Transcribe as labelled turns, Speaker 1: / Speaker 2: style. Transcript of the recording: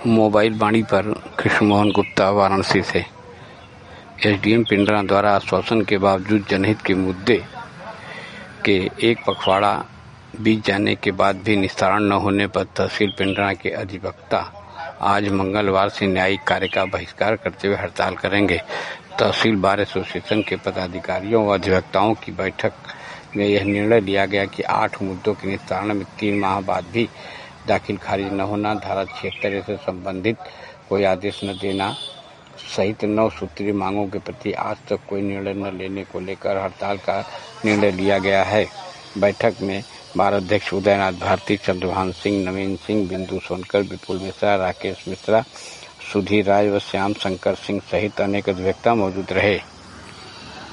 Speaker 1: Mobile वाणी पर कृष्ण मोहन गुप्ता, वाराणसी से। SDM Pindra द्वारा आश्वासन के बावजूद जनहित के मुद्दे के एक पखवाड़ा बीत जाने के बाद भी निस्तारण न होने पर तहसील पिंडरा के अधिवक्ता आज मंगलवार से न्यायिक कार्य का बहिष्कार करते हुए हड़ताल करेंगे। तहसील बार एसोसिएशन के पदाधिकारियों व अधिवक्ताओं की बैठक में यह निर्णय लिया गया कि 8 मुद्दों के निस्तारण में 3 माह बाद भी दाखिल खारिज न होना, धारा 76 से संबंधित कोई आदेश न देना सहित 9 सूत्रीय मांगों के प्रति आज तक कोई निर्णय न लेने को लेकर हड़ताल का निर्णय लिया गया है। बैठक में बार अध्यक्ष उदयनाथ भारती, चंद्रभान सिंह, नवीन सिंह, बिंदु सोनकर, विपुल मिश्रा, राकेश मिश्रा, सुधीर राय व श्याम शंकर सिंह सहित अनेक अधिवक्ता मौजूद रहे।